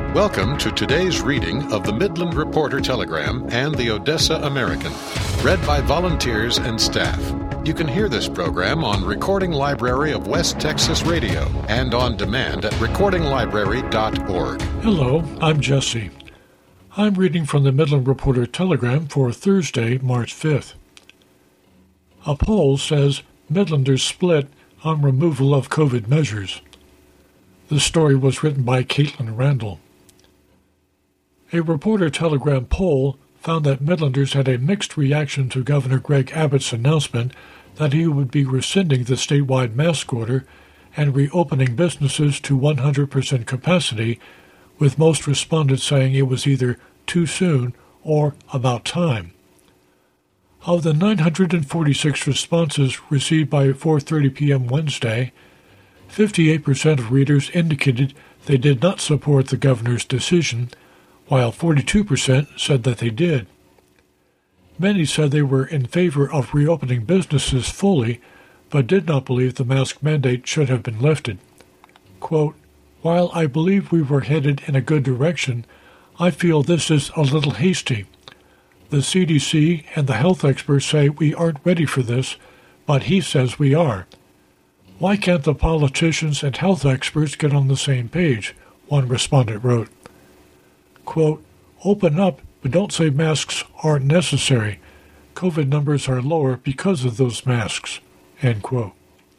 Welcome to today's reading of the Midland Reporter Telegram and the Odessa American, read by volunteers and staff. You can hear this program on Recording Library of West Texas Radio and on demand at recordinglibrary.org. Hello, I'm Jesse. I'm reading from the Midland Reporter Telegram for Thursday, March 5th. A poll says Midlanders split on removal of COVID measures. The story was written by Caitlin Randall. A Reporter Telegram poll found that Midlanders had a mixed reaction to Governor Greg Abbott's announcement that he would be rescinding the statewide mask order and reopening businesses to 100% capacity, with most respondents saying it was either too soon or about time. Of the 946 responses received by 4:30 p.m. Wednesday, 58% of readers indicated they did not support the governor's decision, while 42% said that they did. Many said they were in favor of reopening businesses fully, but did not believe the mask mandate should have been lifted. Quote, "While I believe we were headed in a good direction, I feel this is a little hasty. The CDC and the health experts say we aren't ready for this, but he says we are. Why can't the politicians and health experts get on the same page?" one respondent wrote. Quote, "Open up, but don't say masks aren't necessary. COVID numbers are lower because of those masks." End quote.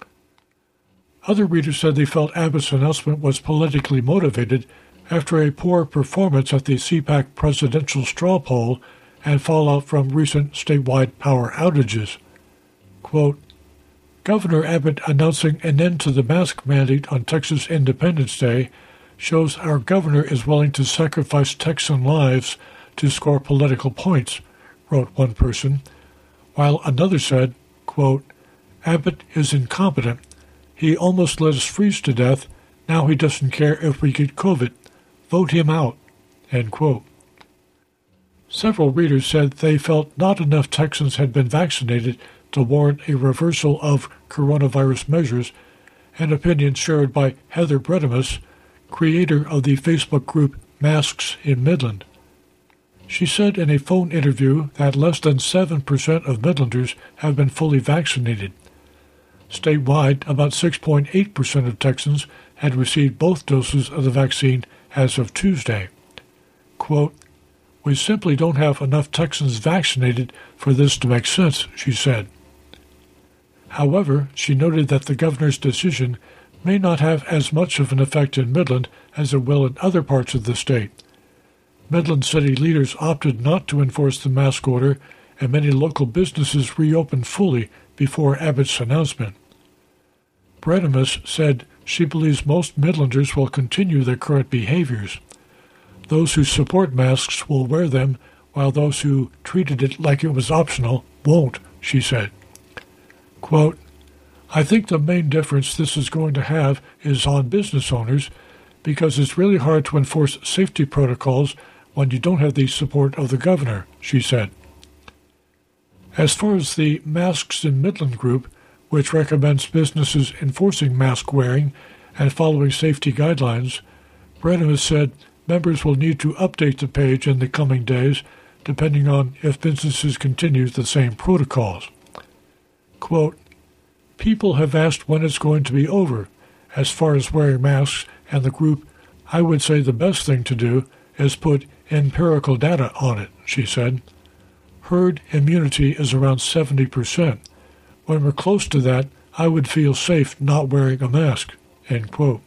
Other readers said they felt Abbott's announcement was politically motivated after a poor performance at the CPAC presidential straw poll and fallout from recent statewide power outages. Quote, "Governor Abbott announcing an end to the mask mandate on Texas Independence Day shows our governor is willing to sacrifice Texan lives to score political points," wrote one person, while another said, quote, "Abbott is incompetent. He almost let us freeze to death. Now he doesn't care if we get COVID. Vote him out." End quote. Several readers said they felt not enough Texans had been vaccinated to warrant a reversal of coronavirus measures, an opinion shared by Heather Bredimus, creator of the Facebook group Masks in Midland. She said in a phone interview that less than 7% of Midlanders have been fully vaccinated. Statewide, about 6.8% of Texans had received both doses of the vaccine as of Tuesday. Quote, "We simply don't have enough Texans vaccinated for this to make sense," she said. However, she noted that the governor's decision may not have as much of an effect in Midland as it will in other parts of the state. Midland city leaders opted not to enforce the mask order, and many local businesses reopened fully before Abbott's announcement. Bredimus said she believes most Midlanders will continue their current behaviors. Those who support masks will wear them, while those who treated it like it was optional won't, she said. Quote, "I think the main difference this is going to have is on business owners, because it's really hard to enforce safety protocols when you don't have the support of the governor," she said. As far as the Masks in Midland group, which recommends businesses enforcing mask wearing and following safety guidelines, Bredimus said members will need to update the page in the coming days, depending on if businesses continue the same protocols. Quote, "People have asked when it's going to be over. As far as wearing masks and the group, I would say the best thing to do is put empirical data on it," she said. "Herd immunity is around 70%. When we're close to that, I would feel safe not wearing a mask." End quote.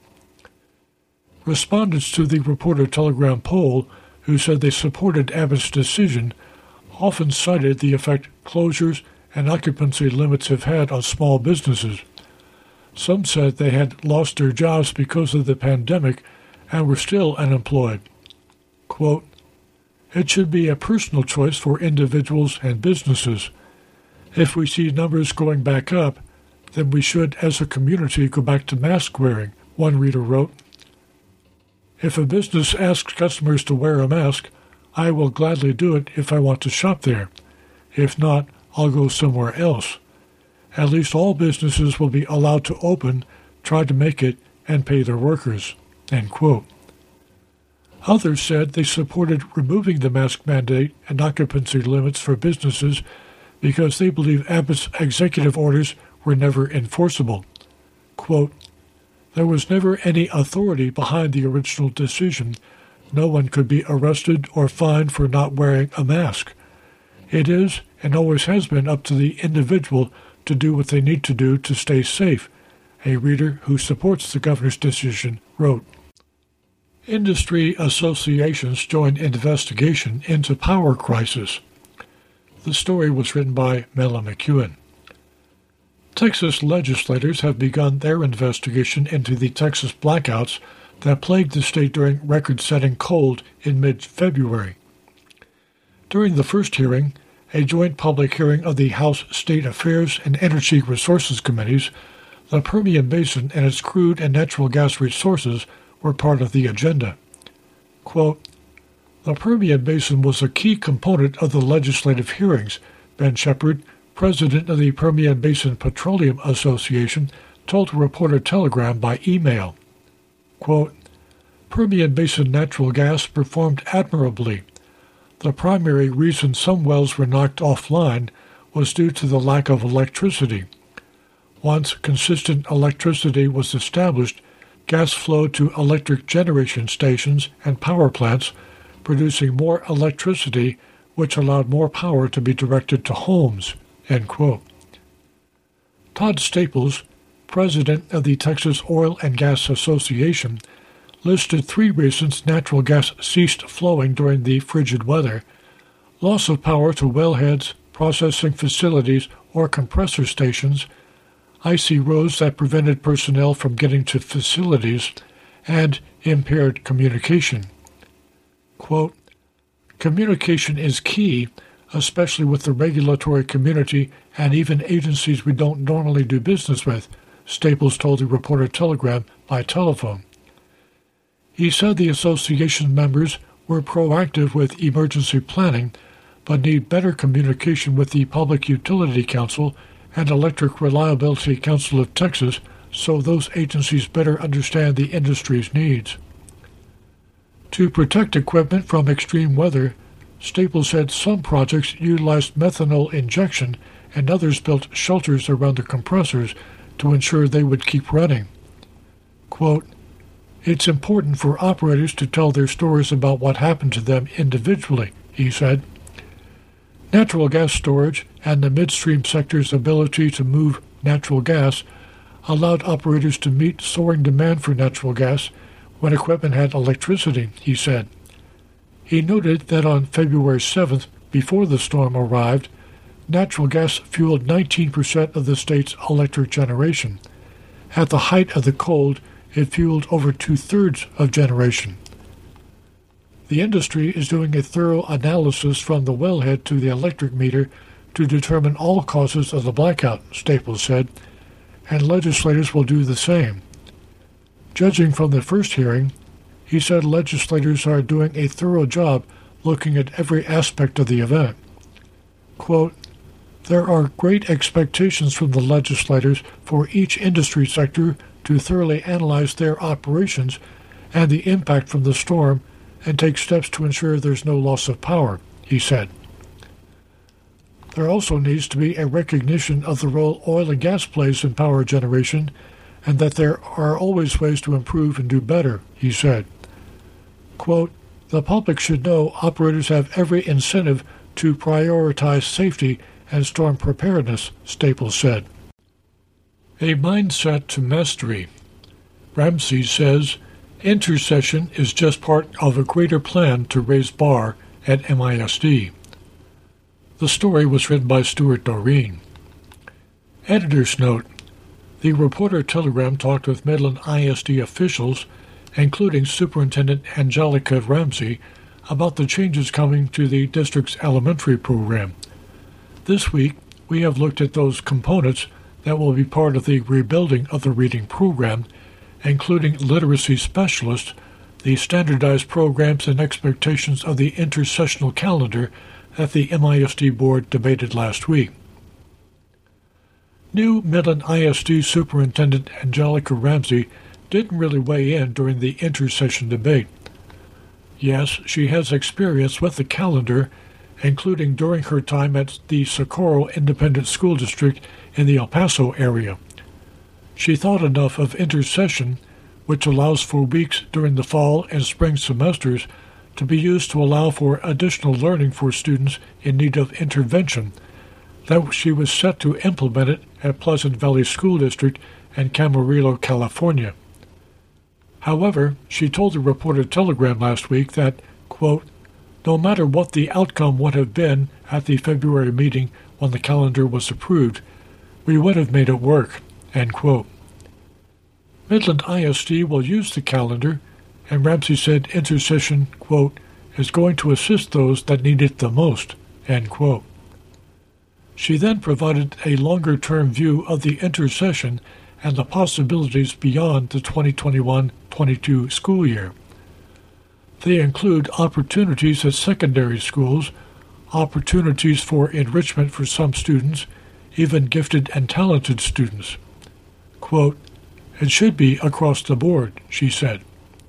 Respondents to the Reporter Telegram poll, who said they supported Abbott's decision, often cited the effect closures and occupancy limits have had on small businesses. Some said they had lost their jobs because of the pandemic and were still unemployed. Quote, "It should be a personal choice for individuals and businesses. If we see numbers going back up, then we should, as a community, go back to mask wearing," one reader wrote. "If a business asks customers to wear a mask, I will gladly do it if I want to shop there. If not, I'll go somewhere else. At least all businesses will be allowed to open, try to make it, and pay their workers." End quote. Others said they supported removing the mask mandate and occupancy limits for businesses because they believe Abbott's executive orders were never enforceable. Quote, "There was never any authority behind the original decision. No one could be arrested or fined for not wearing a mask. It is and always has been up to the individual to do what they need to do to stay safe," a reader who supports the governor's decision wrote. Industry associations join investigation into power crisis. The story was written by Mela McEwen. Texas legislators have begun their investigation into the Texas blackouts that plagued the state during record-setting cold in mid-February. During the first hearing, a joint public hearing of the House State Affairs and Energy Resources Committees, the Permian Basin and its crude and natural gas resources were part of the agenda. Quote, "The Permian Basin was a key component of the legislative hearings," Ben Shepard, president of the Permian Basin Petroleum Association, told Reporter Telegram by email. Quote, "Permian Basin natural gas performed admirably. The primary reason some wells were knocked offline was due to the lack of electricity. Once consistent electricity was established, gas flowed to electric generation stations and power plants, producing more electricity, which allowed more power to be directed to homes." End quote. Todd Staples, president of the Texas Oil and Gas Association, listed 3 reasons natural gas ceased flowing during the frigid weather: loss of power to wellheads, processing facilities, or compressor stations, icy roads that prevented personnel from getting to facilities, and impaired communication. Quote, "Communication is key, especially with the regulatory community and even agencies we don't normally do business with," Staples told the Reporter Telegram by telephone. He said the association members were proactive with emergency planning, but need better communication with the Public Utility Council and Electric Reliability Council of Texas so those agencies better understand the industry's needs. To protect equipment from extreme weather, Staples said some projects utilized methanol injection and others built shelters around the compressors to ensure they would keep running. Quote, "It's important for operators to tell their stories about what happened to them individually," he said. Natural gas storage and the midstream sector's ability to move natural gas allowed operators to meet soaring demand for natural gas when equipment had electricity, he said. He noted that on February 7th, before the storm arrived, natural gas fueled 19% of the state's electric generation. At the height of the cold, it fueled over 2/3 of generation. The industry is doing a thorough analysis from the wellhead to the electric meter to determine all causes of the blackout, Staples said, and legislators will do the same. Judging from the first hearing, he said legislators are doing a thorough job looking at every aspect of the event. Quote, "There are great expectations from the legislators for each industry sector to thoroughly analyze their operations and the impact from the storm and take steps to ensure there's no loss of power," he said. There also needs to be a recognition of the role oil and gas plays in power generation and that there are always ways to improve and do better, he said. Quote, "The public should know operators have every incentive to prioritize safety and storm preparedness," Staples said. A mindset to mastery. Ramsey says, intercession is just part of a greater plan to raise bar at MISD. The story was written by Stuart Doreen. Editor's note. The Reporter Telegram talked with Midland ISD officials, including Superintendent Angelica Ramsey, about the changes coming to the district's elementary program. This week, we have looked at those components that will be part of the rebuilding of the reading program, including literacy specialists, the standardized programs and expectations of the intersessional calendar that the MISD board debated last week. New Midland ISD Superintendent Angelica Ramsey didn't really weigh in during the intersession debate. Yes, she has experience with the calendar, including during her time at the Socorro Independent School District in the El Paso area. She thought enough of intercession, which allows for weeks during the fall and spring semesters to be used to allow for additional learning for students in need of intervention, that she was set to implement it at Pleasant Valley School District in Camarillo, California. However, she told the Reporter-Telegram last week that, quote, no matter what the outcome would have been at the February meeting when the calendar was approved, we would have made it work, end quote. Midland ISD will use the calendar, and Ramsey said intercession, quote, is going to assist those that need it the most, end quote. She then provided a longer-term view of the intercession and the possibilities beyond the 2021-22 school year. They include opportunities at secondary schools, opportunities for enrichment for some students, even gifted and talented students. Quote, it should be across the board, she said.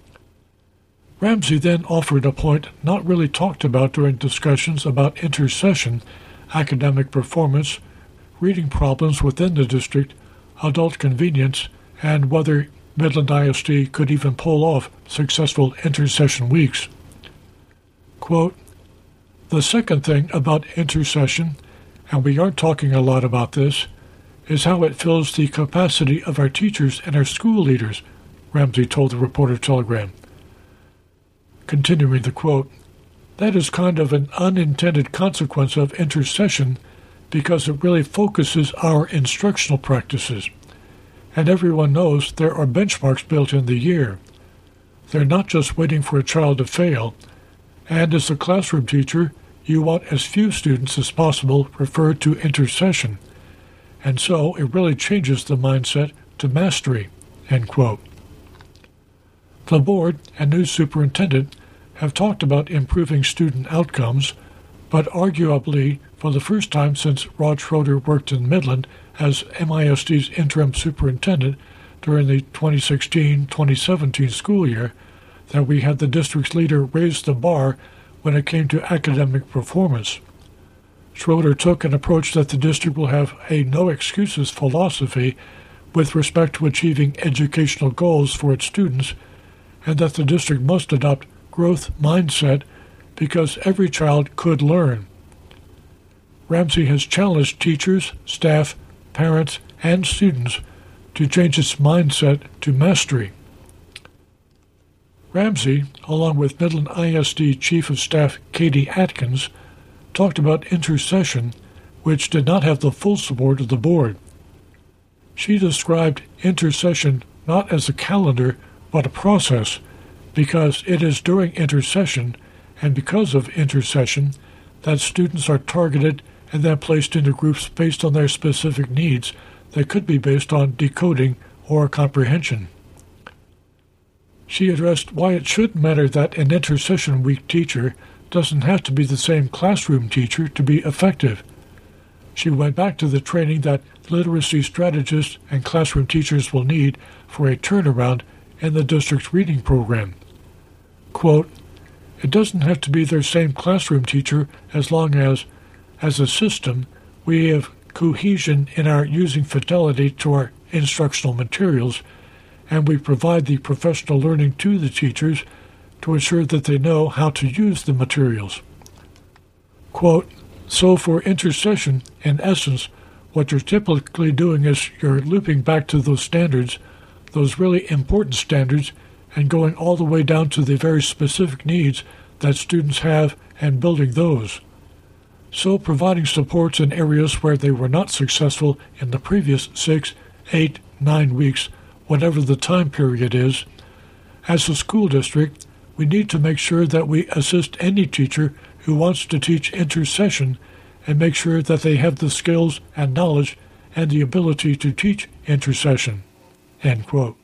Ramsey then offered a point not really talked about during discussions about intercession, academic performance, reading problems within the district, adult convenience, and whether Midland ISD could even pull off successful intercession weeks. Quote, the second thing about intercession, and we aren't talking a lot about this, is how it fills the capacity of our teachers and our school leaders, Ramsey told the Reporter-Telegram. Continuing the quote, that is kind of an unintended consequence of intercession because it really focuses our instructional practices. And everyone knows there are benchmarks built in the year. They're not just waiting for a child to fail. And as a classroom teacher, you want as few students as possible referred to intercession. And so it really changes the mindset to mastery, end quote. The board and new superintendent have talked about improving student outcomes, but arguably, for the first time since Rod Schroeder worked in Midland as MISD's interim superintendent during the 2016-2017 school year, that we had the district's leader raise the bar when it came to academic performance. Schroeder took an approach that the district will have a no-excuses philosophy with respect to achieving educational goals for its students, and that the district must adopt growth mindset because every child could learn. Ramsey has challenged teachers, staff, parents, and students to change its mindset to mastery. Ramsey, along with Midland ISD Chief of Staff Katie Atkins, talked about intercession, which did not have the full support of the board. She described intercession not as a calendar, but a process, because it is during intercession, and because of intercession, that students are targeted and then placed into groups based on their specific needs that could be based on decoding or comprehension. She addressed why it should matter that an intercession week teacher doesn't have to be the same classroom teacher to be effective. She went back to the training that literacy strategists and classroom teachers will need for a turnaround in the district's reading program. Quote, it doesn't have to be their same classroom teacher as long as a system, we have cohesion in our using fidelity to our instructional materials, and we provide the professional learning to the teachers to ensure that they know how to use the materials. Quote, so for intercession, in essence, what you're typically doing is you're looping back to those standards, those really important standards, and going all the way down to the very specific needs that students have and building those. So providing supports in areas where they were not successful in the previous 6, 8, 9 weeks, whatever the time period is. As a school district, we need to make sure that we assist any teacher who wants to teach intercession and make sure that they have the skills and knowledge and the ability to teach intercession. End quote.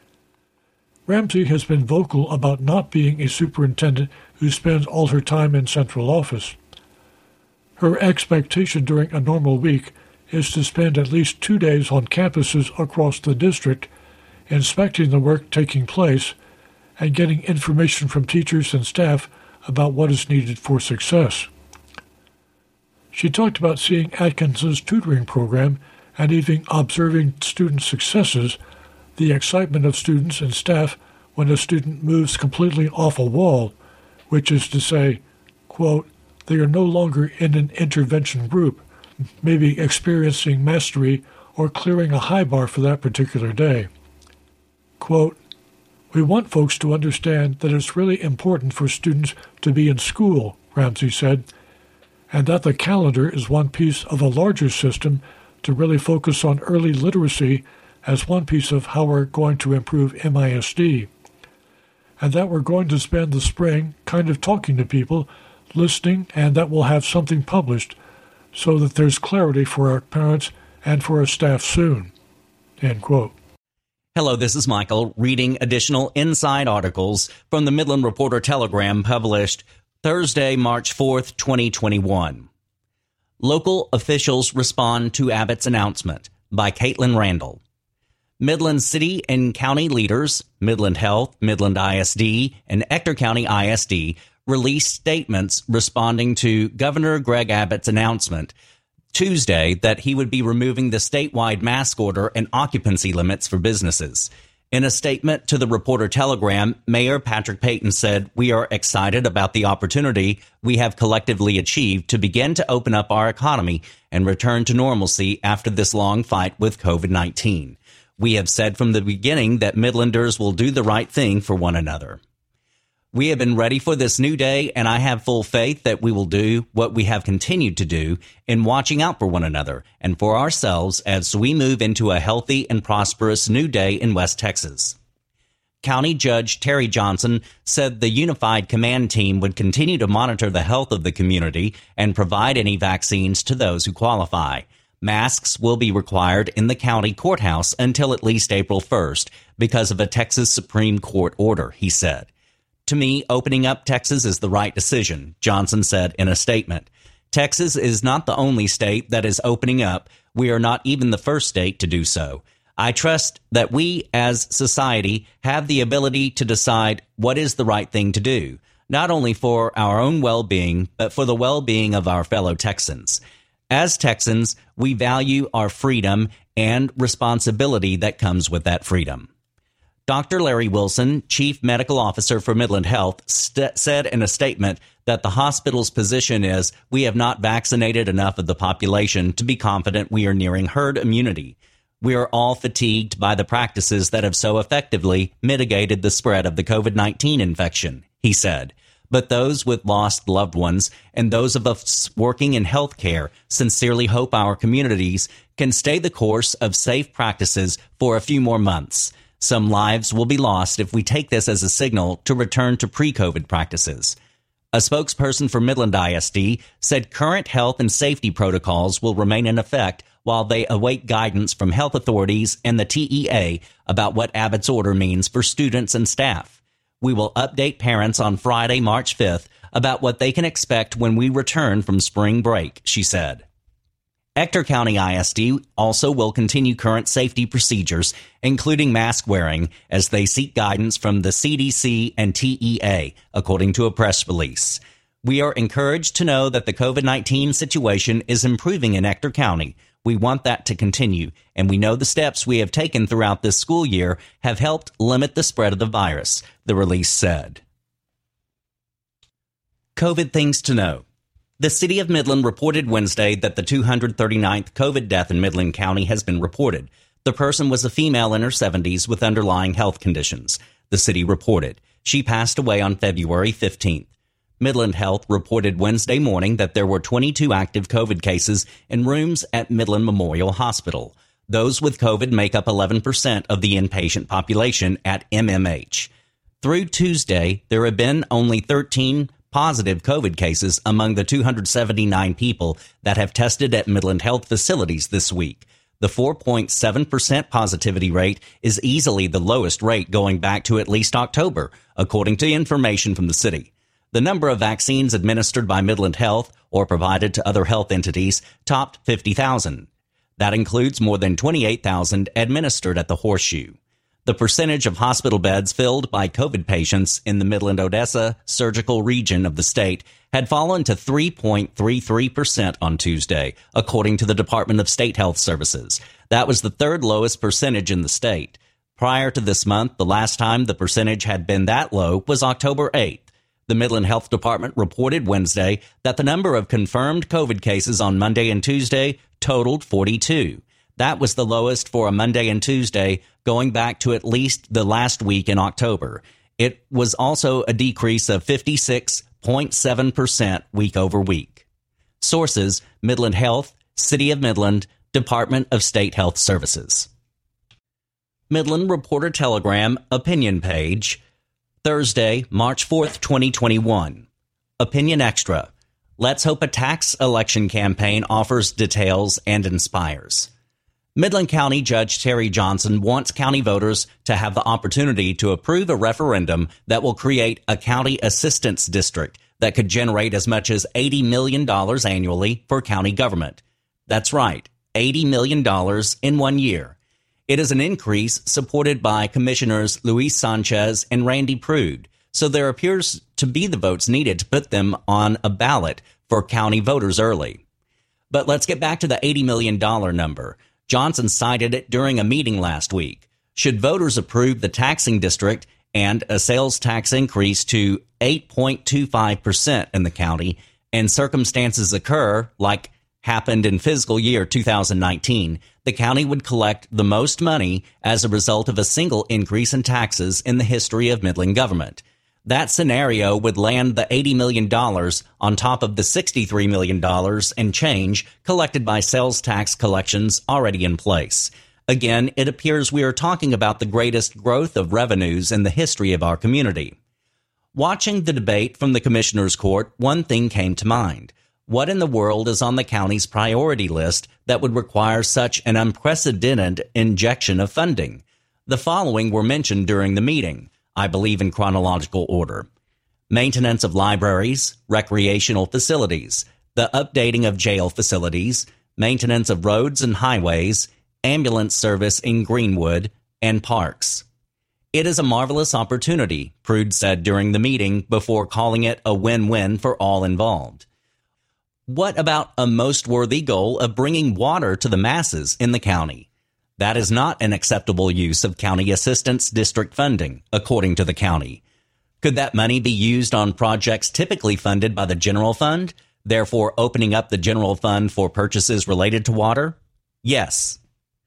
Ramsey has been vocal about not being a superintendent who spends all her time in central office. Her expectation during a normal week is to spend at least 2 days on campuses across the district, inspecting the work taking place, and getting information from teachers and staff about what is needed for success. She talked about seeing Atkinson's tutoring program and even observing student successes, the excitement of students and staff when a student moves completely off a wall, which is to say, quote, they are no longer in an intervention group, maybe experiencing mastery or clearing a high bar for that particular day. Quote, we want folks to understand that it's really important for students to be in school, Ramsey said, and that the calendar is one piece of a larger system to really focus on early literacy as one piece of how we're going to improve MISD, and that we're going to spend the spring kind of talking to people, listening, and that we'll have something published so that there's clarity for our parents and for our staff soon. End quote. Hello, this is Michael reading additional inside articles from the Midland Reporter Telegram published Thursday, March 4th, 2021. Local officials respond to Abbott's announcement by Caitlin Randall. Midland City and County leaders, Midland Health, Midland ISD, and Ector County ISD released statements responding to Governor Greg Abbott's announcement Tuesday that he would be removing the statewide mask order and occupancy limits for businesses. In a statement to the Reporter Telegram, Mayor Patrick Payton said, we are excited about the opportunity we have collectively achieved to begin to open up our economy and return to normalcy after this long fight with COVID-19. We have said from the beginning that Midlanders will do the right thing for one another. We have been ready for this new day, and I have full faith that we will do what we have continued to do in watching out for one another and for ourselves as we move into a healthy and prosperous new day in West Texas. County Judge Terry Johnson said the Unified Command Team would continue to monitor the health of the community and provide any vaccines to those who qualify. Masks will be required in the county courthouse until at least April 1st because of a Texas Supreme Court order, he said. To me, opening up Texas is the right decision, Johnson said in a statement. Texas is not the only state that is opening up. We are not even the first state to do so. I trust that we as society have the ability to decide what is the right thing to do, not only for our own well-being, but for the well-being of our fellow Texans. As Texans, we value our freedom and responsibility that comes with that freedom. Dr. Larry Wilson, Chief Medical Officer for Midland Health, said in a statement that the hospital's position is, we have not vaccinated enough of the population to be confident we are nearing herd immunity. We are all fatigued by the practices that have so effectively mitigated the spread of the COVID-19 infection, he said. But those with lost loved ones and those of us working in healthcare sincerely hope our communities can stay the course of safe practices for a few more months. Some lives will be lost if we take this as a signal to return to pre-COVID practices. A spokesperson for Midland ISD said current health and safety protocols will remain in effect while they await guidance from health authorities and the TEA about what Abbott's order means for students and staff. We will update parents on Friday, March 5th, about what they can expect when we return from spring break, she said. Ector County ISD also will continue current safety procedures, including mask wearing, as they seek guidance from the CDC and TEA, according to a press release. We are encouraged to know that the COVID-19 situation is improving in Ector County. We want that to continue, and we know the steps we have taken throughout this school year have helped limit the spread of the virus, the release said. COVID things to know. The city of Midland reported Wednesday that the 239th COVID death in Midland County has been reported. The person was a female in her 70s with underlying health conditions, the city reported. She passed away on February 15th. Midland Health reported Wednesday morning that there were 22 active COVID cases in rooms at Midland Memorial Hospital. Those with COVID make up 11% of the inpatient population at MMH. Through Tuesday, there have been only 13 positive COVID cases among the 279 people that have tested at Midland Health facilities this week. The 4.7% positivity rate is easily the lowest rate going back to at least October, according to information from the city. The number of vaccines administered by Midland Health or provided to other health entities topped 50,000. That includes more than 28,000 administered at the Horseshoe. the percentage of hospital beds filled by COVID patients in the Midland-Odessa surgical region of the state had fallen to 3.33% on Tuesday, according to the Department of State Health Services. That was the third lowest percentage in the state. Prior to this month, the last time the percentage had been that low was October 8th. The Midland Health Department reported Wednesday that the number of confirmed COVID cases on Monday and Tuesday totaled 42. That was the lowest for a Monday and Tuesday going back to at least the last week in October. It was also a decrease of 56.7% week over week. Sources: Midland Health, City of Midland, Department of State Health Services. Midland Reporter Telegram opinion page, Thursday, March 4th, 2021. Opinion Extra. Let's hope a tax election campaign offers details and inspires. Midland County Judge Terry Johnson wants county voters to have the opportunity to approve a referendum that will create a county assistance district that could generate as much as $80 million annually for county government. That's right, $80 million in 1 year. It is an increase supported by Commissioners Luis Sanchez and Randy Prude, so there appears to be the votes needed to put them on a ballot for county voters early. But let's get back to the $80 million number. Johnson cited it during a meeting last week. Should voters approve the taxing district and a sales tax increase to 8.25% in the county, and circumstances occur like happened in fiscal year 2019, the county would collect the most money as a result of a single increase in taxes in the history of Midland government. That scenario would land the $80 million on top of the $63 million and change collected by sales tax collections already in place. Again, it appears we are talking about the greatest growth of revenues in the history of our community. Watching the debate from the Commissioner's Court, one thing came to mind. What in the world is on the county's priority list that would require such an unprecedented injection of funding? The following were mentioned during the meeting, I believe in chronological order: maintenance of libraries, recreational facilities, the updating of jail facilities, maintenance of roads and highways, ambulance service in Greenwood, and parks. It is a marvelous opportunity, Prude said during the meeting before calling it a win-win for all involved. What about a most worthy goal of bringing water to the masses in the county? That is not an acceptable use of county assistance district funding, according to the county. Could that money be used on projects typically funded by the general fund, therefore opening up the general fund for purchases related to water? Yes.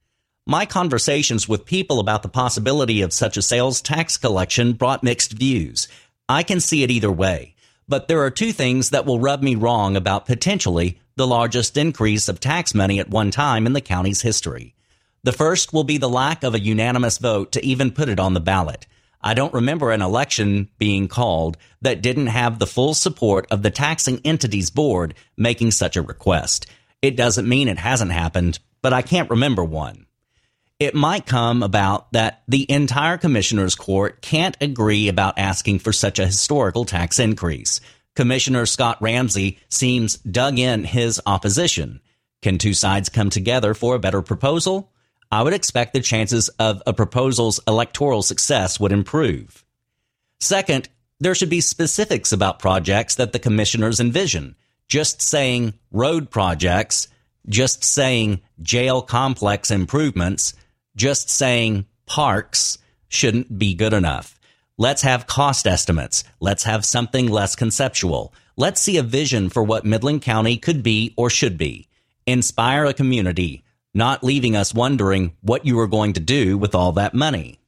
My conversations with people about the possibility of such a sales tax collection brought mixed views. I can see it either way. But there are two things that will rub me wrong about potentially the largest increase of tax money at one time in the county's history. The first will be the lack of a unanimous vote to even put it on the ballot. I don't remember an election being called that didn't have the full support of the taxing entities board making such a request. It doesn't mean it hasn't happened, but I can't remember one. It might come about that the entire Commissioner's Court can't agree about asking for such a historical tax increase. Commissioner Scott Ramsey seems dug in his opposition. Can two sides come together for a better proposal? I would expect the chances of a proposal's electoral success would improve. Second, there should be specifics about projects that the commissioners envision. Just saying road projects, just saying jail complex improvements, just saying parks shouldn't be good enough. Let's have cost estimates. Let's have something less conceptual. Let's see a vision for what Midland County could be or should be. Inspire a community, not leaving us wondering what you are going to do with all that money.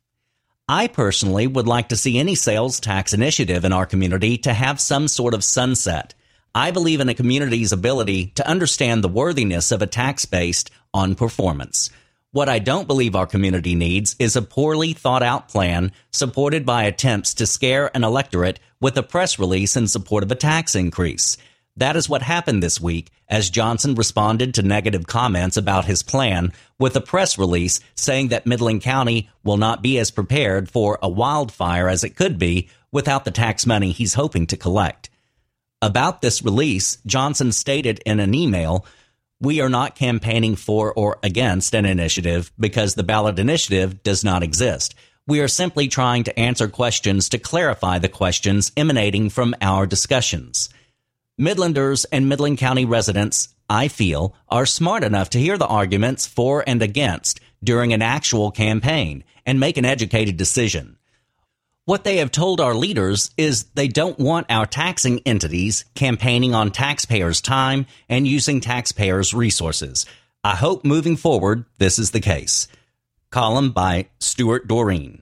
I personally would like to see any sales tax initiative in our community to have some sort of sunset. I believe in a community's ability to understand the worthiness of a tax based on performance. What I don't believe our community needs is a poorly thought out plan supported by attempts to scare an electorate with a press release in support of a tax increase. That is what happened this week as Johnson responded to negative comments about his plan with a press release saying that Midland County will not be as prepared for a wildfire as it could be without the tax money he's hoping to collect. About this release, Johnson stated in an email, "We are not campaigning for or against an initiative because the ballot initiative does not exist. We are simply trying to answer questions to clarify the questions emanating from our discussions. Midlanders and Midland County residents, I feel, are smart enough to hear the arguments for and against during an actual campaign and make an educated decision. What they have told our leaders is they don't want our taxing entities campaigning on taxpayers' time and using taxpayers' resources. I hope moving forward this is the case. Column by Stuart Doreen.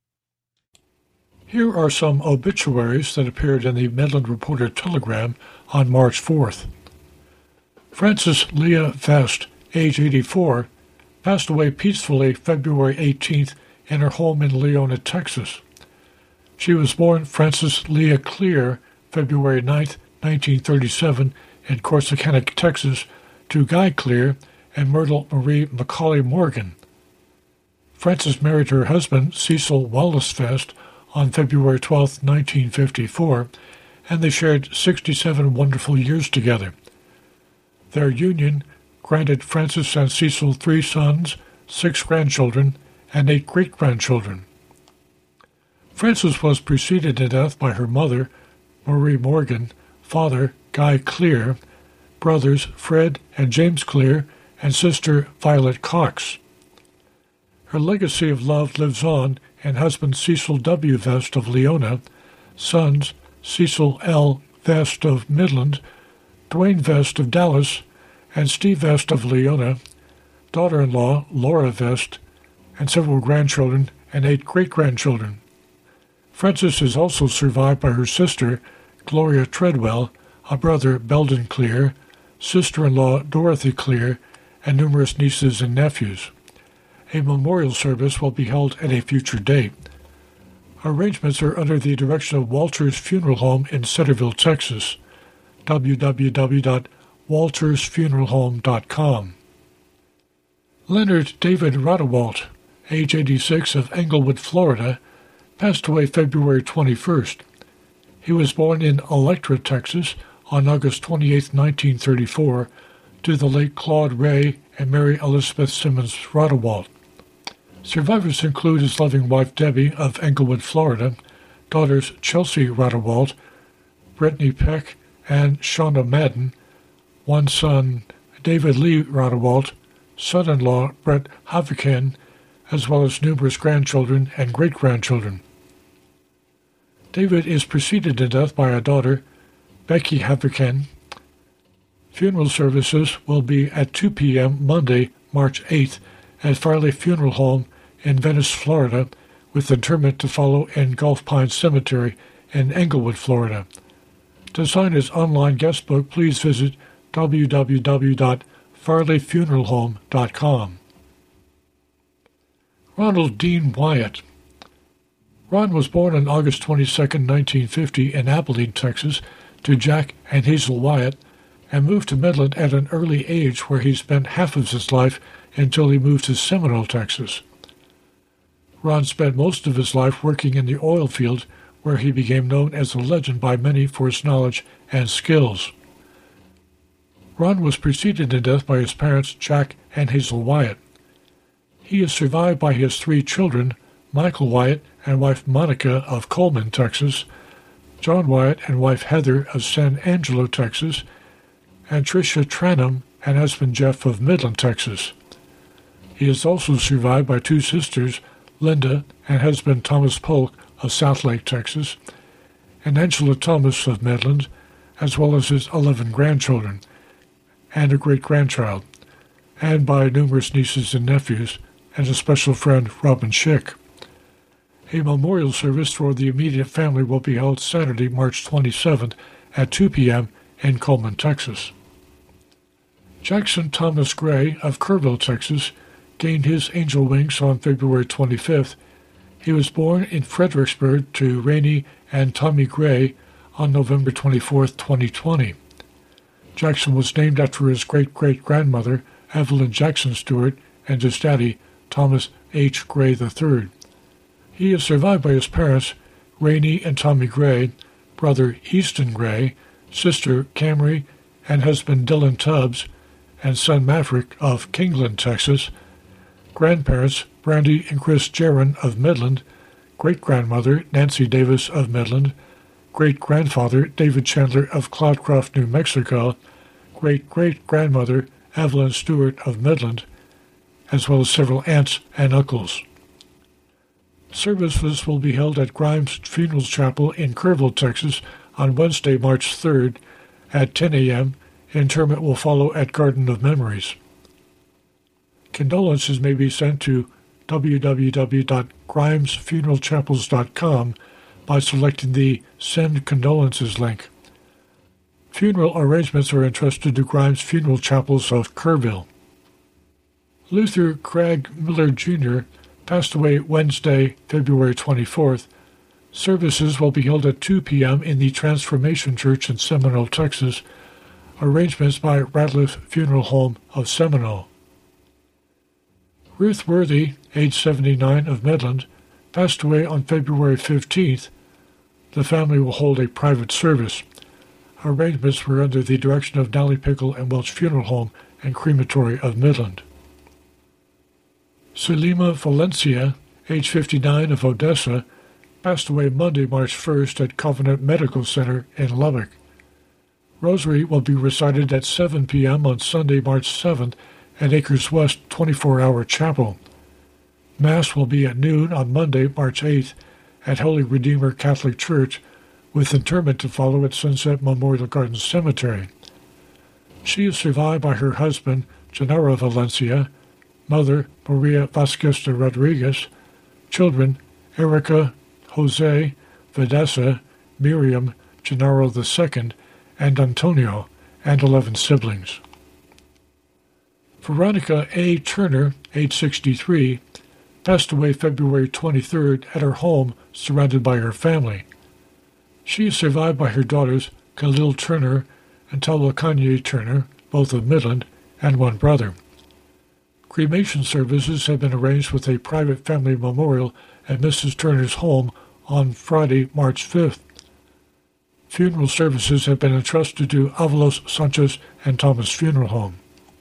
Here are some obituaries that appeared in the Midland Reporter Telegram on March 4th. Frances Leah Vest, age 84, passed away peacefully February 18th in her home in Leona, Texas. She was born Frances Leah Clear, February 9, 1937, in Corsicana, Texas, to Guy Clear and Myrtle Marie Macaulay Morgan. Frances married her husband, Cecil Wallace Vest, on February 12, 1954, and they shared 67 wonderful years together. Their union granted Frances and Cecil 3 sons, 6 grandchildren, and 8 great-grandchildren. Frances was preceded in death by her mother, Marie Morgan, father, Guy Clear, brothers Fred and James Clear, and sister Violet Cox. Her legacy of love lives on in husband Cecil W. Vest of Leona, sons Cecil L. Vest of Midland, Dwayne Vest of Dallas, and Steve Vest of Leona, daughter-in-law Laura Vest, and several grandchildren and 8 great-grandchildren. Frances is also survived by her sister, Gloria Treadwell, a brother, Belden Clear, sister-in-law, Dorothy Clear, and numerous nieces and nephews. A memorial service will be held at a future date. Arrangements are under the direction of Walters Funeral Home in Centerville, Texas. www.waltersfuneralhome.com. Leonard David Rodewalt, age 86, of Englewood, Florida, passed away February 21st. He was born in Electra, Texas, on August 28, 1934, to the late Claude Ray and Mary Elizabeth Simmons Rodewalt. Survivors include his loving wife Debbie of Englewood, Florida, daughters Chelsea Rodewalt, Brittany Peck, and Shauna Madden, one son David Lee Rodewalt, son-in-law Brett Haviken, as well as numerous grandchildren and great-grandchildren. David is preceded in death by a daughter, Becky Haviken. Funeral services will be at 2 p.m. Monday, March 8th, at Farley Funeral Home in Venice, Florida, with interment to follow in Gulf Pines Cemetery in Englewood, Florida. To sign his online guest book, please visit www.farleyfuneralhome.com. Ronald Dean Wyatt. Ron was born on August 22, 1950, in Abilene, Texas, to Jack and Hazel Wyatt, and moved to Midland at an early age, where he spent half of his life until he moved to Seminole, Texas. Ron spent most of his life working in the oil field, where he became known as a legend by many for his knowledge and skills. Ron was preceded in death by his parents, Jack and Hazel Wyatt. He is survived by his 3 children, Michael Wyatt and wife Monica of Coleman, Texas, John Wyatt and wife Heather of San Angelo, Texas, and Tricia Tranum and husband Jeff of Midland, Texas. He is also survived by 2 sisters, Linda and husband Thomas Polk of Southlake, Texas, and Angela Thomas of Midland, as well as his 11 grandchildren and a great-grandchild, and by numerous nieces and nephews, and a special friend, Robin Schick. A memorial service for the immediate family will be held Saturday, March 27th at 2 p.m. in Coleman, Texas. Jackson Thomas Gray of Kerrville, Texas, gained his angel wings on February 25th. He was born in Fredericksburg to Rainey and Tommy Gray on November 24, 2020. Jackson was named after his great-great-grandmother, Evelyn Jackson Stewart, and his daddy, Thomas H. Gray III. He is survived by his parents, Rainey and Tommy Gray, brother Easton Gray, sister Camry, and husband Dylan Tubbs, and son Maverick of Kingland, Texas, Grandparents, Brandy and Chris Jaron of Midland. Great-grandmother, Nancy Davis of Midland. Great-grandfather, David Chandler of Cloudcroft, New Mexico. Great-great-grandmother, Evelyn Stewart of Midland, as well as several aunts and uncles. Services will be held at Grimes Funeral Chapel in Kerrville, Texas, on Wednesday, March 3rd at 10 a.m. Interment will follow at Garden of Memories. Condolences may be sent to www.grimesfuneralchapels.com by selecting the Send Condolences link. Funeral arrangements are entrusted to Grimes Funeral Chapels of Kerrville. Luther Craig Miller Jr. passed away Wednesday, February 24th. Services will be held at 2 p.m. in the Transformation Church in Seminole, Texas. Arrangements by Ratliff Funeral Home of Seminole. Ruth Worthy, age 79, of Midland, passed away on February 15th. The family will hold a private service. Arrangements were under the direction of Nally Pickle and Welch Funeral Home and Crematory of Midland. Selima Valencia, age 59, of Odessa, passed away Monday, March 1st at Covenant Medical Center in Lubbock. Rosary will be recited at 7 p.m. on Sunday, March 7th at Acres West 24-hour Chapel. Mass will be at noon on Monday, March 8th at Holy Redeemer Catholic Church, with interment to follow at Sunset Memorial Gardens Cemetery. She is survived by her husband, Gennaro Valencia, mother, Maria Vasquez de Rodriguez, children, Erica, Jose, Vanessa, Miriam, Gennaro II, and Antonio, and 11 siblings. Veronica A. Turner, age 63, passed away February 23rd at her home, surrounded by her family. She is survived by her daughters, Khalil Turner and Tawakanye Turner, both of Midland, and one brother. Cremation services have been arranged with a private family memorial at Mrs. Turner's home on Friday, March 5th. Funeral services have been entrusted to Avalos Sanchez and Thomas Funeral Home.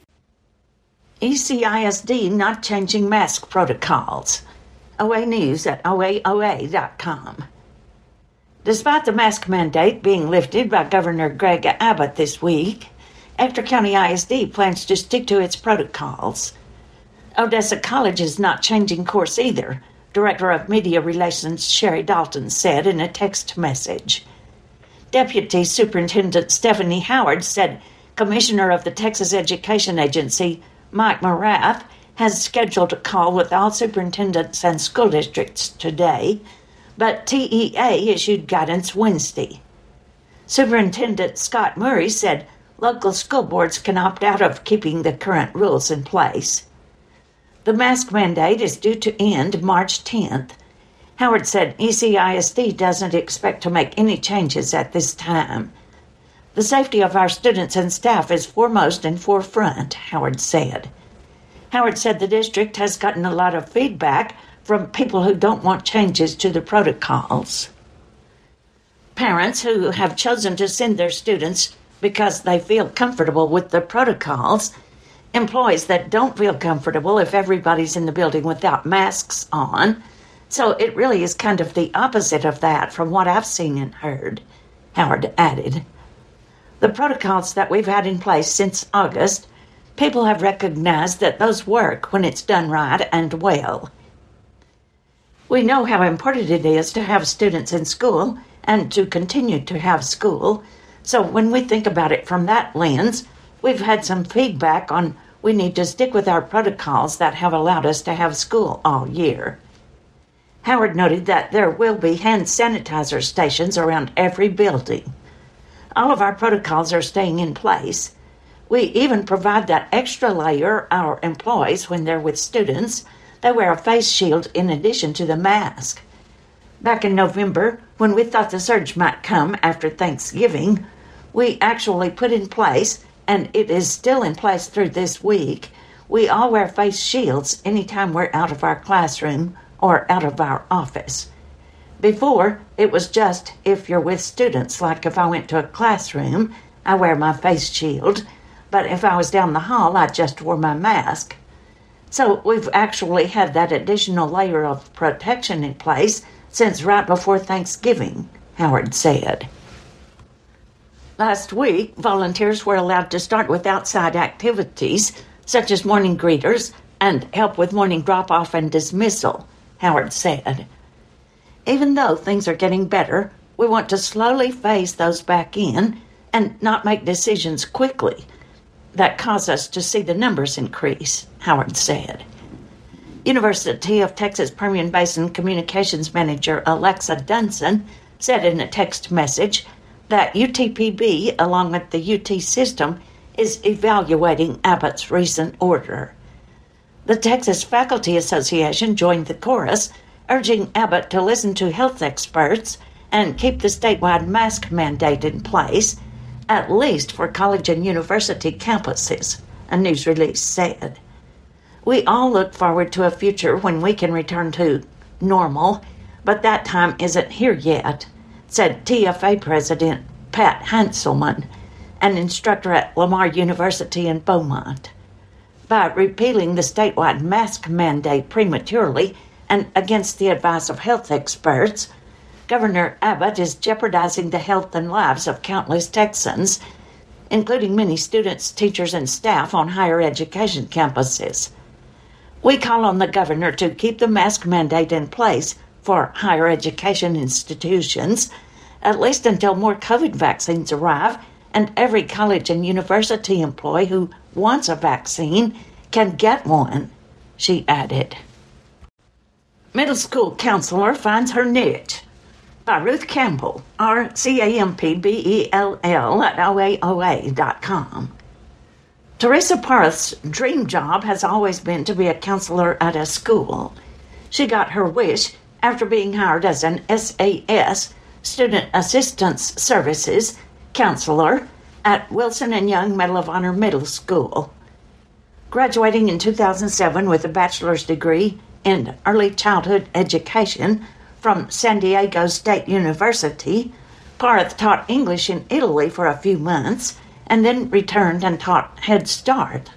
ECISD not changing mask protocols. OA News at oaoa.com. Despite the mask mandate being lifted by Governor Greg Abbott this week, Ector County ISD plans to stick to its protocols. Odessa College is not changing course either, Director of Media Relations Sherry Dalton said in a text message. Deputy Superintendent Stephanie Howard said Commissioner of the Texas Education Agency Mike Morath has scheduled a call with all superintendents and school districts today, but TEA issued guidance Wednesday. Superintendent Scott Murray said local school boards can opt out of keeping the current rules in place. The mask mandate is due to end March 10th. Howard said ECISD doesn't expect to make any changes at this time. The safety of our students and staff is foremost and forefront, Howard said. Howard said the district has gotten a lot of feedback from people who don't want changes to the protocols. Parents who have chosen to send their students because they feel comfortable with the protocols, employees that don't feel comfortable if everybody's in the building without masks on. So it really is kind of the opposite of that from what I've seen and heard, Howard added. The protocols that we've had in place since August, people have recognized that those work when it's done right and well. We know how important it is to have students in school and to continue to have school. So when we think about it from that lens, we've had some feedback on we need to stick with our protocols that have allowed us to have school all year. Howard noted that there will be hand sanitizer stations around every building. All of our protocols are staying in place. We even provide that extra layer our employees when they're with students. They wear a face shield in addition to the mask. Back in November, when we thought the surge might come after Thanksgiving, we actually put in place, and it is still in place through this week, we all wear face shields anytime we're out of our classroom or out of our office. Before, it was just if you're with students, like if I went to a classroom, I wear my face shield, but if I was down the hall, I just wore my mask. So we've actually had that additional layer of protection in place since right before Thanksgiving, Howard said. Last week, volunteers were allowed to start with outside activities, such as morning greeters and help with morning drop-off and dismissal, Howard said. Even though things are getting better, we want to slowly phase those back in and not make decisions quickly that cause us to see the numbers increase, Howard said. University of Texas Permian Basin Communications Manager Alexa Dunson said in a text message that UTPB, along with the UT system, is evaluating Abbott's recent order. The Texas Faculty Association joined the chorus, urging Abbott to listen to health experts and keep the statewide mask mandate in place, at least for college and university campuses, a news release said. We all look forward to a future when we can return to normal, but that time isn't here yet, said TFA President Pat Hanselman, an instructor at Lamar University in Beaumont. By repealing the statewide mask mandate prematurely and against the advice of health experts, Governor Abbott is jeopardizing the health and lives of countless Texans, including many students, teachers, and staff on higher education campuses. We call on the governor to keep the mask mandate in place for higher education institutions, at least until more COVID vaccines arrive and every college and university employee who wants a vaccine can get one, she added. Middle school counselor finds her niche, by Ruth Campbell, RCAMPBELL at OAOA.com. Teresa Parth's dream job has always been to be a counselor at a school. She got her wish after being hired as an SAS, Student Assistance Services, counselor at Wilson & Young Medal of Honor Middle School. Graduating in 2007 with a bachelor's degree in early childhood education from San Diego State University, Parth taught English in Italy for a few months and then returned and taught Head Start.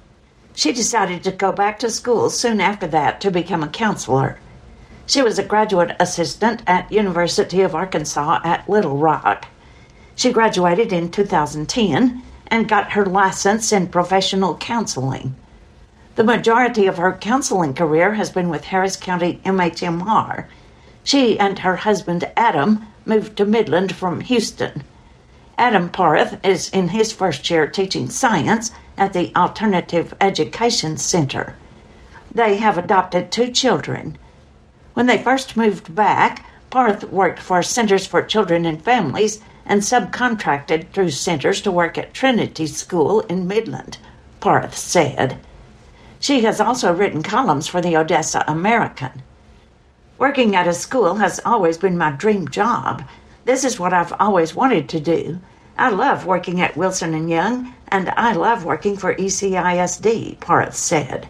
She decided to go back to school soon after that to become a counselor. She was a graduate assistant at University of Arkansas at Little Rock. She graduated in 2010 and got her license in professional counseling. The majority of her counseling career has been with Harris County MHMR. She and her husband, Adam, moved to Midland from Houston. Adam Parth is in his first year teaching science at the Alternative Education Center. They have adopted 2 children. When they first moved back, Parth worked for Centers for Children and Families and subcontracted through centers to work at Trinity School in Midland, Parth said. She has also written columns for the Odessa American. Working at a school has always been my dream job. This is what I've always wanted to do. I love working at Wilson & Young, and I love working for ECISD, Parth said.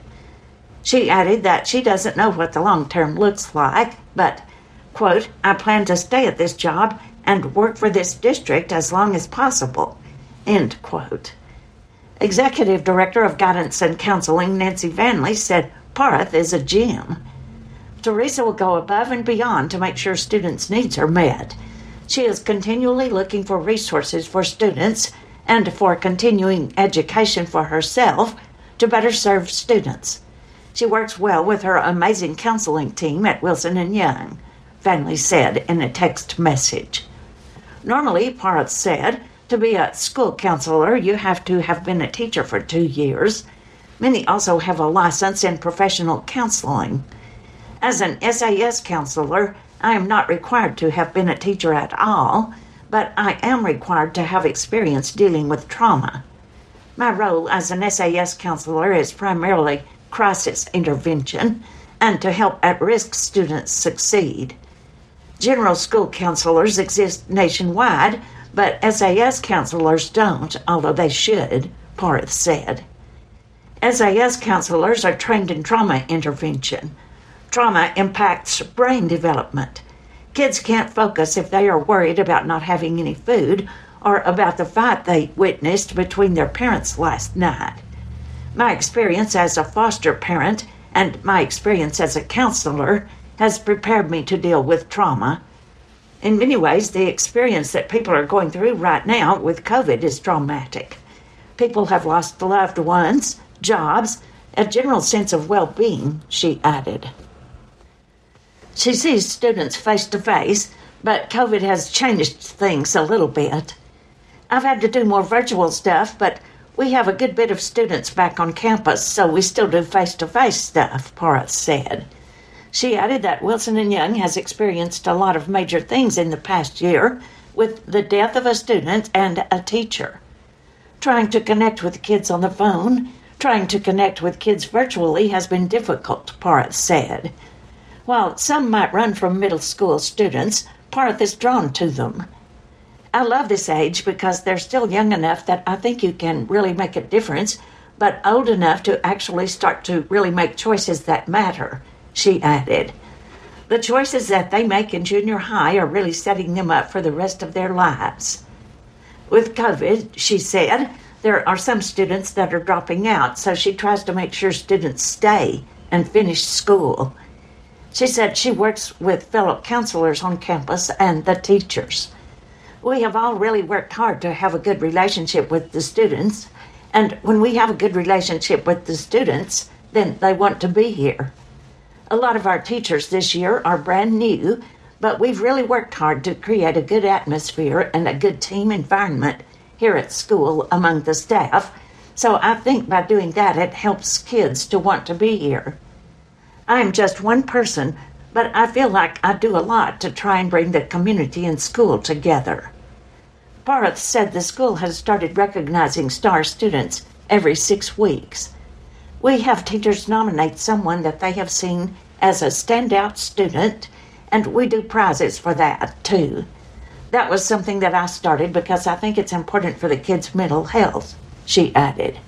She added that she doesn't know what the long term looks like, but, quote, I plan to stay at this job and work for this district as long as possible, end quote. Executive Director of Guidance and Counseling Nancy Vanley said Parth is a gem. Teresa will go above and beyond to make sure students' needs are met. She is continually looking for resources for students and for continuing education for herself to better serve students. She works well with her amazing counseling team at Wilson & Young, Vanley said in a text message. Normally, Parth said, to be a school counselor, you have to have been a teacher for 2 years. Many also have a license in professional counseling. As an SAS counselor, I am not required to have been a teacher at all, but I am required to have experience dealing with trauma. My role as an SAS counselor is primarily crisis intervention and to help at-risk students succeed. General school counselors exist nationwide, but SAS counselors don't, although they should, Parth said. SAS counselors are trained in trauma intervention. Trauma impacts brain development. Kids can't focus if they are worried about not having any food or about the fight they witnessed between their parents last night. My experience as a foster parent and my experience as a counselor has prepared me to deal with trauma. In many ways, the experience that people are going through right now with COVID is traumatic. People have lost loved ones, jobs, a general sense of well-being, she added. She sees students face-to-face, but COVID has changed things a little bit. I've had to do more virtual stuff, but we have a good bit of students back on campus, so we still do face-to-face stuff, Porras said. She added that Wilson & Young has experienced a lot of major things in the past year, with the death of a student and a teacher. Trying to connect with kids on the phone, trying to connect with kids virtually has been difficult, Porras said. While some might run from middle school students, Porras is drawn to them. I love this age because they're still young enough that I think you can really make a difference, but old enough to actually start to really make choices that matter, she added. The choices that they make in junior high are really setting them up for the rest of their lives. With COVID, she said, there are some students that are dropping out, so she tries to make sure students stay and finish school. She said she works with fellow counselors on campus and the teachers. We have all really worked hard to have a good relationship with the students, and when we have a good relationship with the students, then they want to be here. A lot of our teachers this year are brand new, but we've really worked hard to create a good atmosphere and a good team environment here at school among the staff, so I think by doing that it helps kids to want to be here. I am just one person, but I feel like I do a lot to try and bring the community and school together. Porras said the school has started recognizing star students every 6 weeks. We have teachers nominate someone that they have seen as a standout student, and we do prizes for that, too. That was something that I started because I think it's important for the kids' mental health, she added.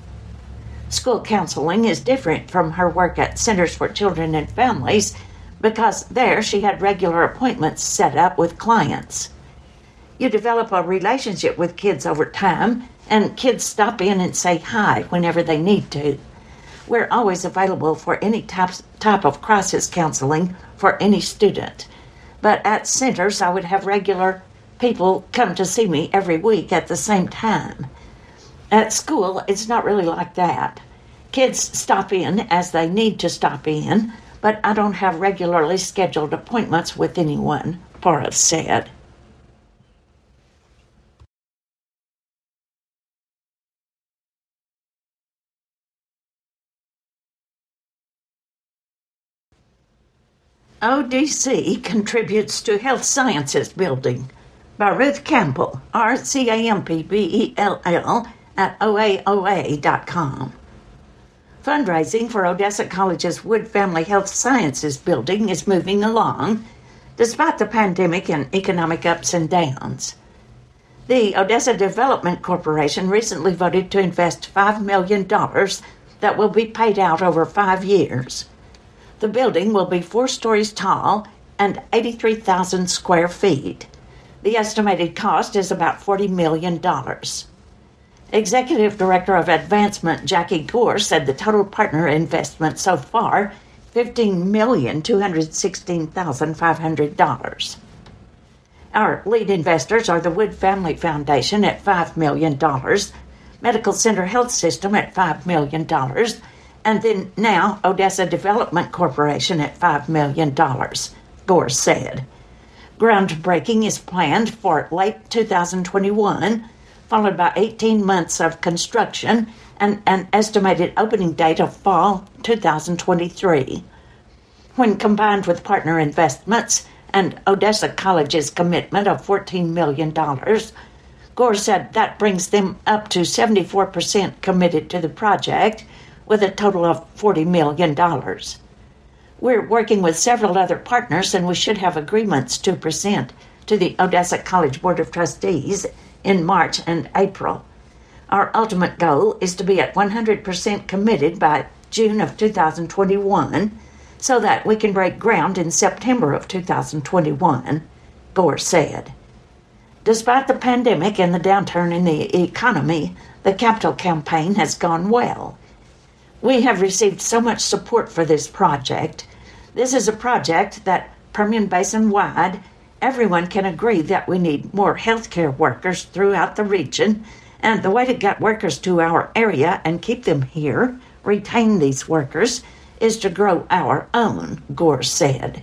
School counseling is different from her work at Centers for Children and Families because there she had regular appointments set up with clients. You develop a relationship with kids over time, and kids stop in and say hi whenever they need to. We're always available for any type of crisis counseling for any student. But at Centers, I would have regular people come to see me every week at the same time. At school, it's not really like that. Kids stop in as they need to stop in, but I don't have regularly scheduled appointments with anyone, Porras said. ODC contributes to Health Sciences Building by Ruth Campbell, RCAMPBELL, at OAOA.com. Fundraising for Odessa College's Wood Family Health Sciences Building is moving along, despite the pandemic and economic ups and downs. The Odessa Development Corporation recently voted to invest $5 million that will be paid out over 5 years. The building will be 4 stories tall and 83,000 square feet. The estimated cost is about $40 million. Executive Director of Advancement Jackie Gore said the total partner investment so far, $15,216,500. Our lead investors are the Wood Family Foundation at $5 million, Medical Center Health System at $5 million, and then now Odessa Development Corporation at $5 million, Gore said. Groundbreaking is planned for late 2021, followed by 18 months of construction and an estimated opening date of fall 2023. When combined with partner investments and Odessa College's commitment of $14 million, Gore said that brings them up to 74% committed to the project, with a total of $40 million. We're working with several other partners, and we should have agreements to present to the Odessa College Board of Trustees in March and April. Our ultimate goal is to be at 100% committed by June of 2021 so that we can break ground in September of 2021, Gore said. Despite the pandemic and the downturn in the economy, the capital campaign has gone well. We have received so much support for this project. This is a project that Permian Basin-wide, everyone can agree that we need more healthcare workers throughout the region, and the way to get workers to our area and keep them here, retain these workers, is to grow our own, Gore said.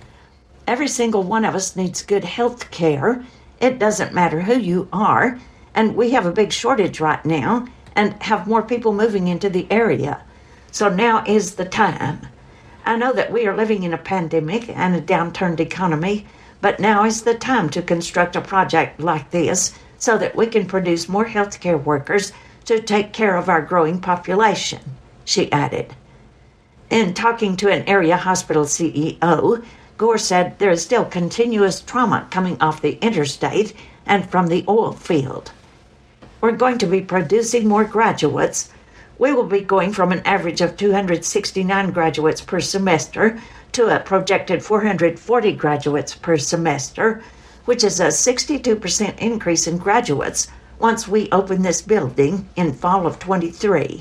Every single one of us needs good health care. It doesn't matter who you are, and we have a big shortage right now and have more people moving into the area. So now is the time. I know that we are living in a pandemic and a downturned economy, but now is the time to construct a project like this so that we can produce more healthcare workers to take care of our growing population, she added. In talking to an area hospital CEO, Gore said there is still continuous trauma coming off the interstate and from the oil field. We're going to be producing more graduates. We will be going from an average of 269 graduates per semester to a projected 440 graduates per semester, which is a 62% increase in graduates once we open this building in fall of 23.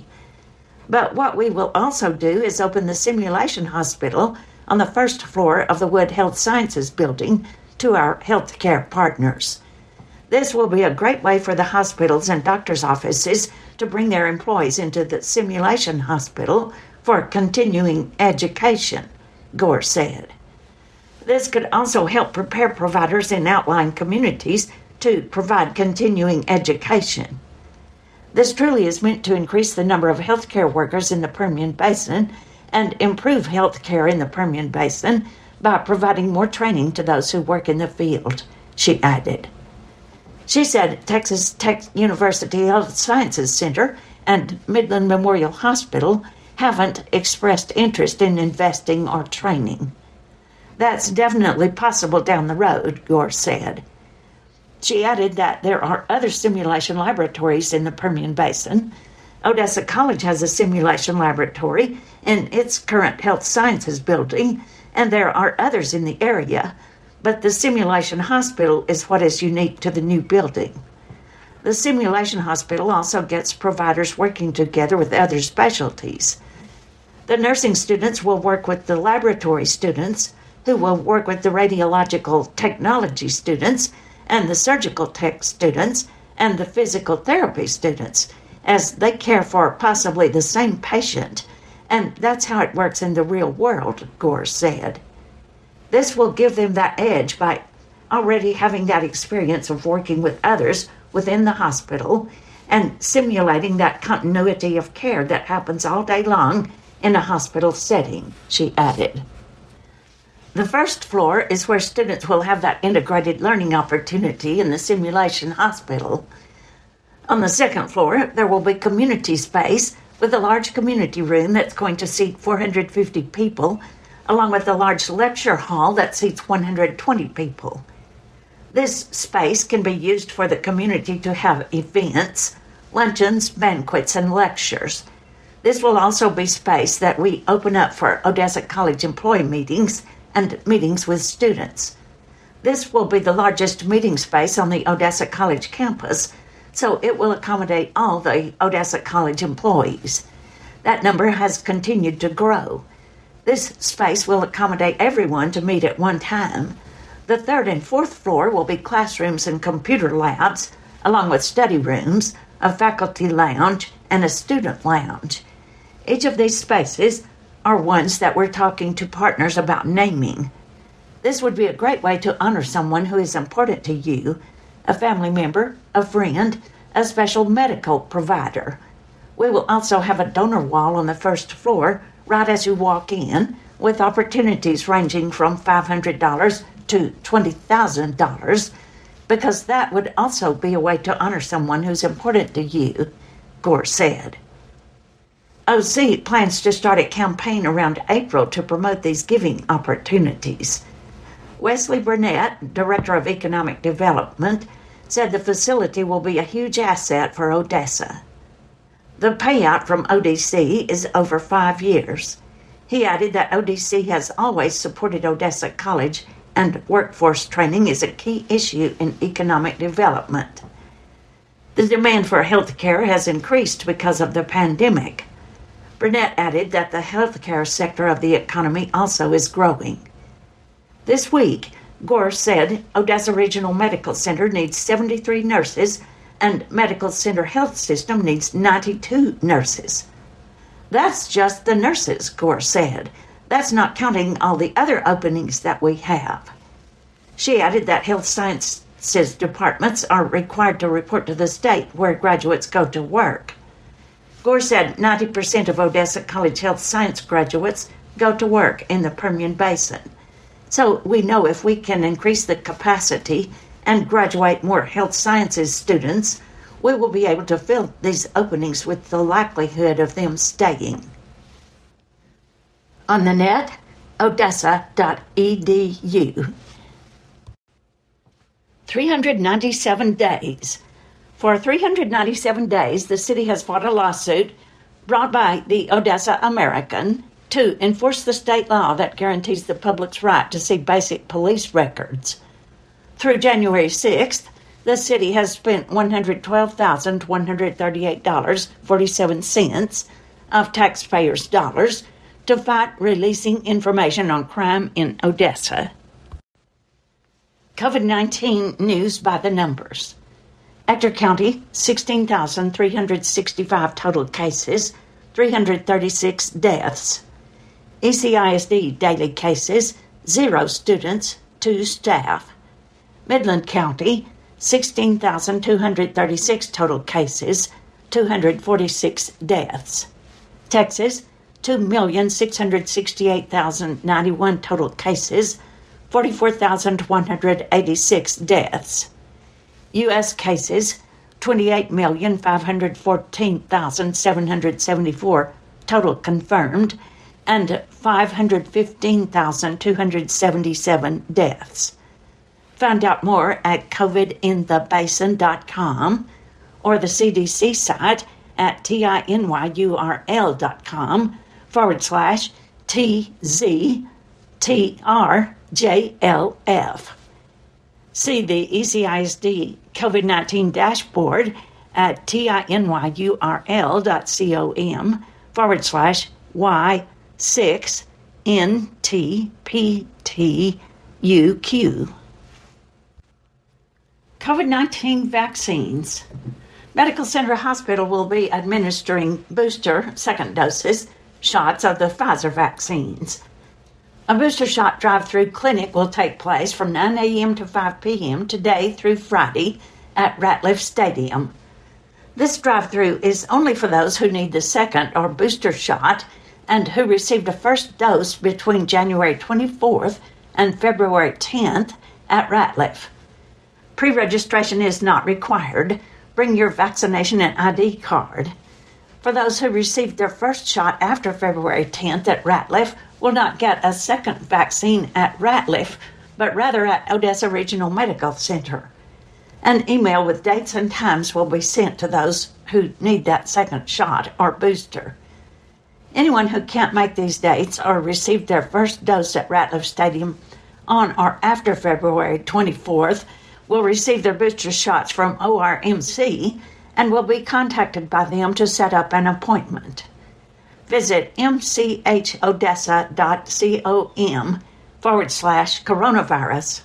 But what we will also do is open the simulation hospital on the first floor of the Wood Health Sciences building to our healthcare partners. This will be a great way for the hospitals and doctors' offices to bring their employees into the simulation hospital for continuing education, Gore said. This could also help prepare providers in outlying communities to provide continuing education. This truly is meant to increase the number of healthcare workers in the Permian Basin and improve healthcare in the Permian Basin by providing more training to those who work in the field, she added. She said Texas Tech University Health Sciences Center and Midland Memorial Hospital haven't expressed interest in investing or training. That's definitely possible down the road, Gore said. She added that there are other simulation laboratories in the Permian Basin. Odessa College has a simulation laboratory in its current health sciences building, and there are others in the area, but the simulation hospital is what is unique to the new building. The simulation hospital also gets providers working together with other specialties. The nursing students will work with the laboratory students, who will work with the radiological technology students and the surgical tech students and the physical therapy students, as they care for possibly the same patient, and that's how it works in the real world, Gore said. This will give them that edge by already having that experience of working with others within the hospital and simulating that continuity of care that happens all day long in a hospital setting, she added. The first floor is where students will have that integrated learning opportunity in the simulation hospital. On the second floor, there will be community space with a large community room that's going to seat 450 people, along with a large lecture hall that seats 120 people. This space can be used for the community to have events, luncheons, banquets, and lectures. This will also be space that we open up for Odessa College employee meetings and meetings with students. This will be the largest meeting space on the Odessa College campus, so it will accommodate all the Odessa College employees. That number has continued to grow. This space will accommodate everyone to meet at one time. The third and fourth floor will be classrooms and computer labs, along with study rooms, a faculty lounge, and a student lounge. Each of these spaces are ones that we're talking to partners about naming. This would be a great way to honor someone who is important to you, a family member, a friend, a special medical provider. We will also have a donor wall on the first floor right as you walk in, with opportunities ranging from $500 to $20,000, because that would also be a way to honor someone who's important to you, Gore said. OC plans to start a campaign around April to promote these giving opportunities. Wesley Burnett, Director of Economic Development, said the facility will be a huge asset for Odessa. The payout from ODC is over 5 years. He added that ODC has always supported Odessa College, and workforce training is a key issue in economic development. The demand for health care has increased because of the pandemic. Burnett added that the healthcare sector of the economy also is growing. This week, Gore said Odessa Regional Medical Center needs 73 nurses and Medical Center Health System needs 92 nurses. That's just the nurses, Gore said. That's not counting all the other openings that we have. She added that health sciences departments are required to report to the state where graduates go to work. Gore said 90% of Odessa College health science graduates go to work in the Permian Basin. So we know if we can increase the capacity and graduate more health sciences students, we will be able to fill these openings with the likelihood of them staying. On the net, odessa.edu. 397 days. For 397 days, the city has fought a lawsuit brought by the Odessa American to enforce the state law that guarantees the public's right to see basic police records. Through January 6th, the city has spent $112,138.47 of taxpayers' dollars to fight releasing information on crime in Odessa. COVID-19 news by the numbers. Ector County, 16,365 total cases, 336 deaths. ECISD daily cases, 0 students, 2 staff. Midland County, 16,236 total cases, 246 deaths. Texas, 2,668,091 total cases, 44,186 deaths. U.S. cases, 28,514,774 total confirmed, and 515,277 deaths. Find out more at covidinthebasin.com or the CDC site at tinyurl.com/TZTRJLF. See the ECISD COVID-19 dashboard at tinyurl.com/Y6NTPTUQ. COVID-19 vaccines. Medical Center Hospital will be administering booster second doses shots of the Pfizer vaccines. A booster shot drive-through clinic will take place from 9 a.m. to 5 p.m. today through Friday at Ratliff Stadium. This drive-through is only for those who need the second or booster shot and who received a first dose between January 24th and February 10th at Ratliff. Pre-registration is not required. Bring your vaccination and ID card. For those who received their first shot after February 10th at Ratliff, will not get a second vaccine at Ratliff, but rather at Odessa Regional Medical Center. An email with dates and times will be sent to those who need that second shot or booster. Anyone who can't make these dates or received their first dose at Ratliff Stadium on or after February 24th will receive their booster shots from ORMC and will be contacted by them to set up an appointment. Visit mchodessa.com/coronavirus.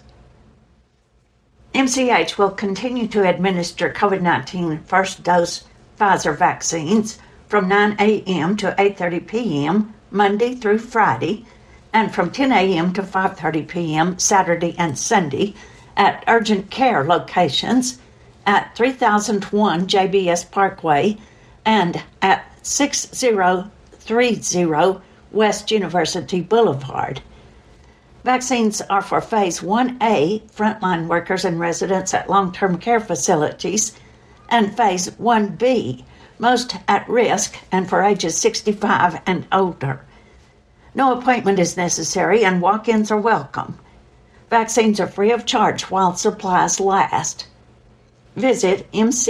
MCH will continue to administer COVID-19 first dose Pfizer vaccines from 9 a.m. to 8:30 p.m. Monday through Friday and from 10 a.m. to 5:30 p.m. Saturday and Sunday at urgent care locations at 3001 JBS Parkway and at 6030 West University Boulevard. Vaccines are for Phase 1A, frontline workers and residents at long-term care facilities, and Phase 1B, most at risk and for ages 65 and older. No appointment is necessary and walk-ins are welcome. Vaccines are free of charge while supplies last. Visit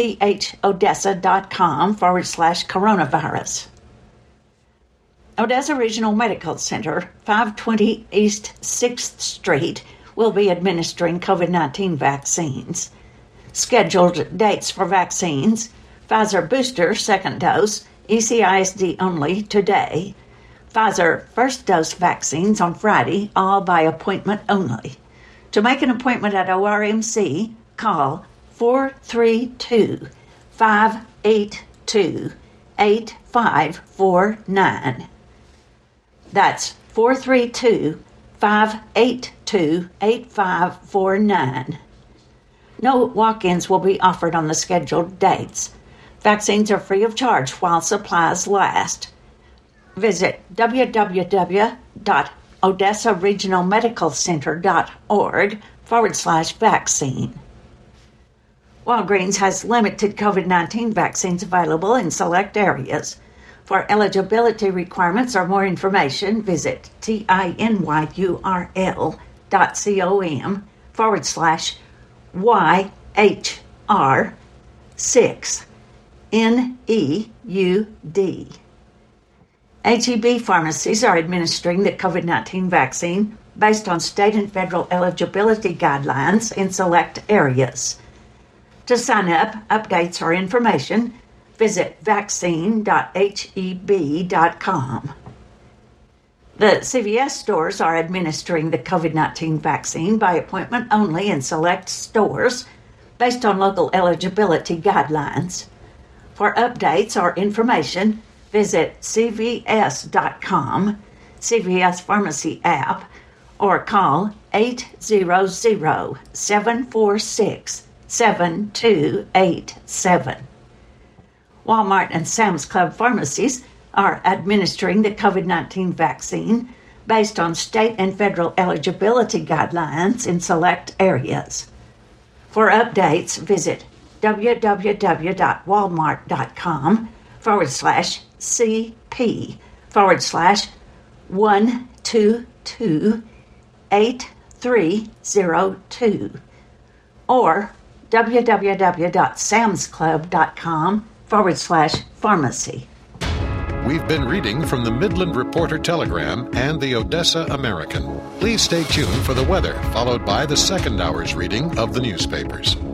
mchodessa.com/coronavirus. Odessa Regional Medical Center, 520 East 6th Street, will be administering COVID-19 vaccines. Scheduled dates for vaccines: Pfizer booster second dose ECISD only today. Pfizer first dose vaccines on Friday, all by appointment only. To make an appointment at ORMC, call 432-582-8549. That's 432-582-8549. No walk-ins will be offered on the scheduled dates. Vaccines are free of charge while supplies last. Visit www.odessaregionalmedicalcenter.org/vaccine. Walgreens has limited COVID-19 vaccines available in select areas. For eligibility requirements or more information, visit tinyur.com/YHR6NEUD. HEB pharmacies are administering the COVID-19 vaccine based on state and federal eligibility guidelines in select areas. To sign up, updates, or information, visit vaccine.heb.com. The CVS stores are administering the COVID-19 vaccine by appointment only in select stores based on local eligibility guidelines. For updates or information, visit cvs.com, CVS Pharmacy app, or call 800-746-7287. Walmart and Sam's Club pharmacies are administering the COVID-19 vaccine based on state and federal eligibility guidelines in select areas. For updates, visit www.walmart.com/CP/1228302 or www.samsclub.com/pharmacy. We've been reading from the Midland Reporter Telegram and the Odessa American. Please stay tuned for the weather, followed by the second hour's reading of the newspapers.